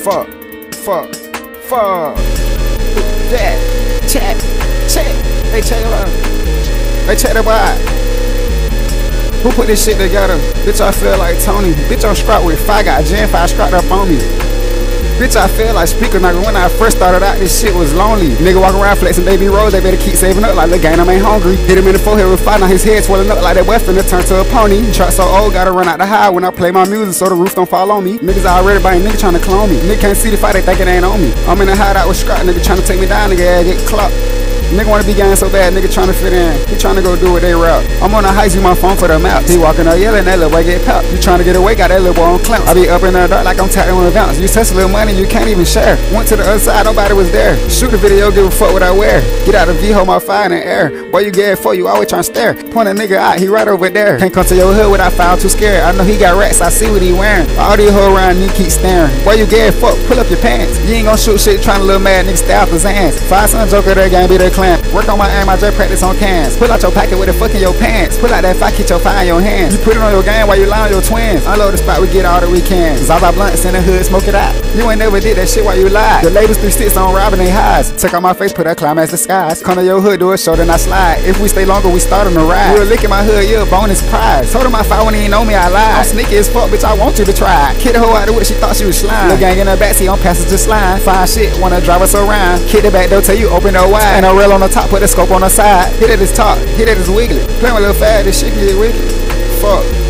Fuck. Yeah. Check. Hey, check it out. Hey, check that boy. Who put this shit together? Bitch, I feel like Tony. Bitch, I'm strapped with 5, got Gen 5 strapped up on me. Bitch, I feel like speaker nigga. When I first started out, this shit was lonely. Nigga walk around flexing baby rolls, they better keep saving up like the game, I ain't hungry. Hit him in the forehead with 5, now his head swelling up like that boy finna turn to a pony. Truck so old, gotta run out the high when I play my music so the roof don't fall on me. Niggas already buying nigga tryna clone me. Nigga can't see the fight, they think it ain't on me. I'm in the hideout with Scrap, nigga tryna take me down, nigga ass get clocked. Nigga wanna be gang so bad, nigga tryna fit in. He tryna go do what they rap. I'm on a heist, use my phone for the map. He walking up yelling, that little boy get popped. You tryna get away, got that little boy on clamp. I be up in the dark like I'm tapping on events. You touch a little money, you can't even share. Went to the other side, nobody was there. Shoot the video, give a fuck what I wear. Get out the V, hold my fire in the air. Boy, you get it for you, always tryna stare. Point a nigga out, he right over there. Can't come to your hood without foul, too scared. I know he got rats, I see what he wearing. All these hoes around me keep staring. Boy, you get it, fuck, pull up your pants. You ain't gon' shoot shit tryna little mad nigga stay off his hands. 5 son joker, that gang be their clan. Work on my aim, I just practice on cans. Pull out your packet with the fuck in your pants. Pull out that fire, keep your fire in your hands. You put it on your game while you lie on your twins. Unload the spot, we get all the weekends. Zaza blunts in the hood, smoke it out. You ain't never did that shit while you lied. The labels 3 sticks on robbing they highs. Take out my face, put that climax disguise. Come to your hood, do a show, then I slide. If we stay longer, we start on the ride. You a lick in my hood, you a bonus prize. Told him my fire when he ain't know me, I lied. I'm sneaky as fuck, bitch, I want you to try. Kid the hoe out the wood, she thought she was slime. The gang in the backseat on passenger slime. Fine shit, wanna drive us around. Kick the back door, tell you open the wide. And a rail on the top, put the scope on the side. Hit at his top, hit at his wiggly. Playing with little fat, this shit get wicked. Fuck.